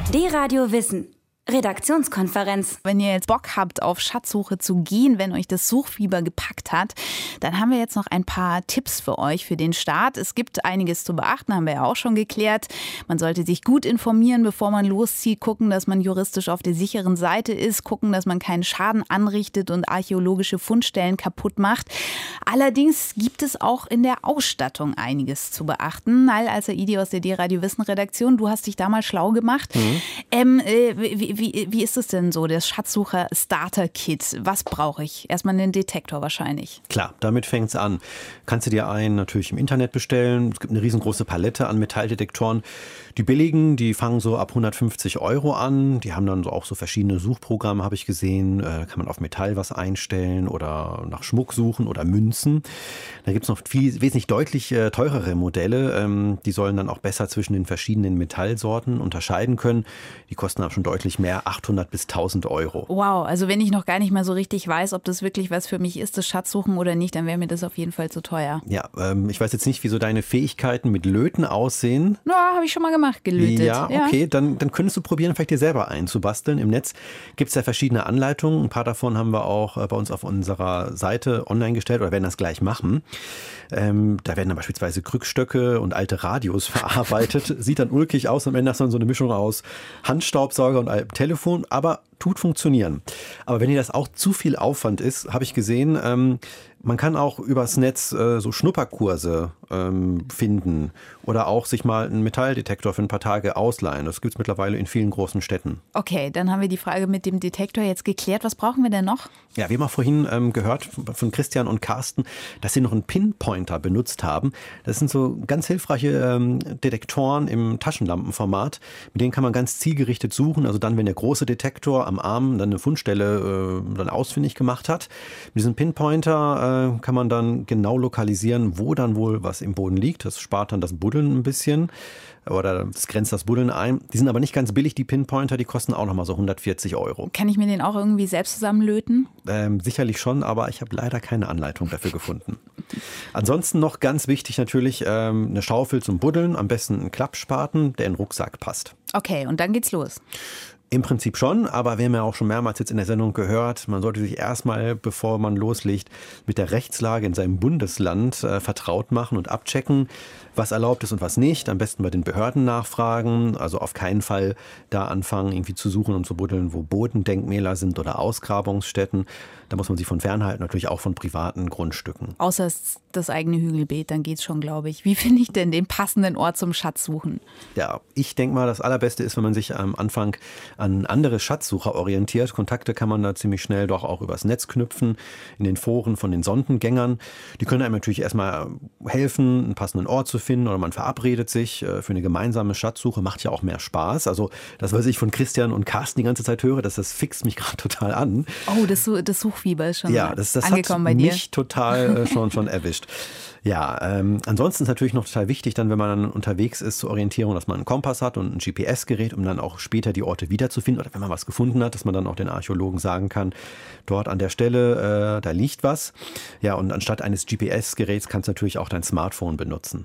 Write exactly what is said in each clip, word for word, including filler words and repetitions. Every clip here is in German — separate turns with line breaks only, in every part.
D-Radio Wissen. Redaktionskonferenz.
Wenn ihr jetzt Bock habt, auf Schatzsuche zu gehen, wenn euch das Suchfieber gepackt hat, dann haben wir jetzt noch ein paar Tipps für euch für den Start. Es gibt einiges zu beachten, haben wir ja auch schon geklärt. Man sollte sich gut informieren, bevor man loszieht, gucken, dass man juristisch auf der sicheren Seite ist, gucken, dass man keinen Schaden anrichtet und archäologische Fundstellen kaputt macht. Allerdings gibt es auch in der Ausstattung einiges zu beachten. Nal Al-Saidi aus der D-Radio Wissen Redaktion, du hast dich da mal schlau gemacht. Mhm. Ähm, äh, wie, wie, wie ist es denn so, das Schatzsucher Starter Kit? Was brauche ich? Erstmal einen Detektor wahrscheinlich.
Klar, damit fängt es an. Kannst du dir einen natürlich im Internet bestellen. Es gibt eine riesengroße Palette an Metalldetektoren. Die billigen, die fangen so ab hundertfünfzig Euro an. Die haben dann so auch so verschiedene Suchprogramme, habe ich gesehen. Da kann man auf Metall was einstellen oder nach Schmuck suchen oder Münzen. Da gibt es noch viel, wesentlich deutlich äh, teurere Modelle. Ähm, die sollen dann auch besser zwischen den verschiedenen Metallsorten unterscheiden können. Die kosten aber schon deutlich mehr, achthundert bis tausend Euro.
Wow, also wenn ich noch gar nicht mal so richtig weiß, ob das wirklich was für mich ist, das Schatzsuchen oder nicht, dann wäre mir das auf jeden Fall zu teuer.
Ja, ähm, ich weiß jetzt nicht, wie so deine Fähigkeiten mit Löten aussehen.
Ja, habe ich schon mal gemacht, gelötet.
Ja, okay, ja. Dann, dann könntest du probieren, vielleicht dir selber einzubasteln. Im Netz gibt es ja verschiedene Anleitungen. Ein paar davon haben wir auch bei uns auf unserer Seite online gestellt oder werden das gleich machen. Ähm, da werden dann beispielsweise Krückstöcke und alte Radios verarbeitet. Sieht dann ulkig aus. Am Ende hast du dann so eine Mischung aus Handstaubsauger und altem Telefon, aber tut funktionieren. Aber wenn dir das auch zu viel Aufwand ist, habe ich gesehen, ähm, man kann auch übers Netz äh, so Schnupperkurse ähm, finden oder auch sich mal einen Metalldetektor für ein paar Tage ausleihen. Das gibt es mittlerweile in vielen großen Städten.
Okay, dann haben wir die Frage mit dem Detektor jetzt geklärt. Was brauchen wir denn noch?
Ja, wir haben auch vorhin ähm, gehört von Christian und Carsten, dass sie noch einen Pinpointer benutzt haben. Das sind so ganz hilfreiche ähm, Detektoren im Taschenlampenformat. Mit denen kann man ganz zielgerichtet suchen. Also dann, wenn der große Detektor am Arm dann eine Fundstelle äh, dann ausfindig gemacht hat. Mit diesem Pinpointer äh, kann man dann genau lokalisieren, wo dann wohl was im Boden liegt. Das spart dann das Buddeln ein bisschen. Oder das grenzt das Buddeln ein. Die sind aber nicht ganz billig, die Pinpointer, die kosten auch nochmal so hundertvierzig Euro.
Kann ich mir den auch irgendwie selbst zusammenlöten?
Ähm, sicherlich schon, aber ich habe leider keine Anleitung dafür gefunden. Ansonsten noch ganz wichtig natürlich ähm, eine Schaufel zum Buddeln, am besten einen Klappspaten, der in den Rucksack passt.
Okay, und dann geht's los.
Im Prinzip schon, aber wir haben ja auch schon mehrmals jetzt in der Sendung gehört, man sollte sich erstmal, bevor man loslegt, mit der Rechtslage in seinem Bundesland äh, vertraut machen und abchecken, was erlaubt ist und was nicht. Am besten bei den Behörden nachfragen, also auf keinen Fall da anfangen, irgendwie zu suchen und zu buddeln, wo Bodendenkmäler sind oder Ausgrabungsstätten. Da muss man sich von fernhalten, natürlich auch von privaten Grundstücken.
Außer das eigene Hügelbeet, dann geht's schon, glaube ich. Wie finde ich denn den passenden Ort zum Schatzsuchen?
Ja, ich denke mal, das Allerbeste ist, wenn man sich am Anfang an andere Schatzsucher orientiert. Kontakte kann man da ziemlich schnell doch auch übers Netz knüpfen, in den Foren von den Sondengängern. Die können einem natürlich erstmal helfen, einen passenden Ort zu finden oder man verabredet sich für eine gemeinsame Schatzsuche. Macht ja auch mehr Spaß. Also das, was ich von Christian und Carsten die ganze Zeit höre, das, das fixt mich gerade total an.
Oh, das, das Suchfieber ist schon
ja, das, das
angekommen
hat
bei dir.
mich total äh, schon, schon erwischt. Ja, ähm, ansonsten ist natürlich noch total wichtig, dann, wenn man dann unterwegs ist zur Orientierung, dass man einen Kompass hat und ein G P S-Gerät, um dann auch später die Orte wiederzufinden. Oder wenn man was gefunden hat, dass man dann auch den Archäologen sagen kann, dort an der Stelle, äh, da liegt was. Ja, und anstatt eines G P S-Geräts kannst du natürlich auch dein Smartphone benutzen.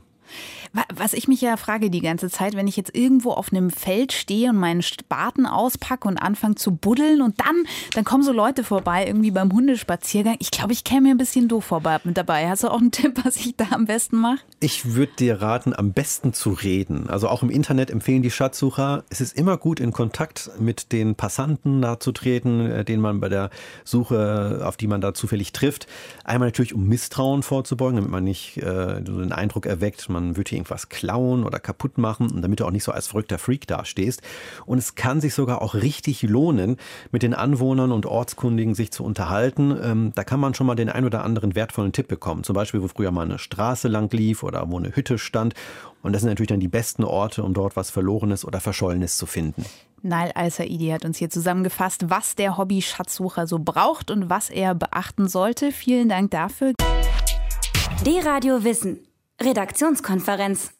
Was ich mich ja frage die ganze Zeit, wenn ich jetzt irgendwo auf einem Feld stehe und meinen Spaten auspacke und anfange zu buddeln und dann, dann kommen so Leute vorbei, irgendwie beim Hundespaziergang. Ich glaube, ich käme mir ein bisschen doof vorbei mit dabei. Hast du auch einen Tipp, was ich da am besten mache?
Ich würde dir raten, am besten zu reden. Also auch im Internet empfehlen die Schatzsucher, es ist immer gut, in Kontakt mit den Passanten da zu treten, den man bei der Suche, auf die man da zufällig trifft. Einmal natürlich, um Misstrauen vorzubeugen, damit man nicht äh, so den Eindruck erweckt, man würde hier irgendwas klauen oder kaputt machen und damit du auch nicht so als verrückter Freak dastehst. Und es kann sich sogar auch richtig lohnen, mit den Anwohnern und Ortskundigen sich zu unterhalten. Ähm, da kann man schon mal den ein oder anderen wertvollen Tipp bekommen. Zum Beispiel, wo früher mal eine Straße lang lief oder wo eine Hütte stand. Und das sind natürlich dann die besten Orte, um dort was Verlorenes oder Verschollenes zu finden.
Nal Al-Saidi hat uns hier zusammengefasst, was der Hobby-Schatzsucher so braucht und was er beachten sollte. Vielen Dank dafür.
D-Radio Wissen. Redaktionskonferenz.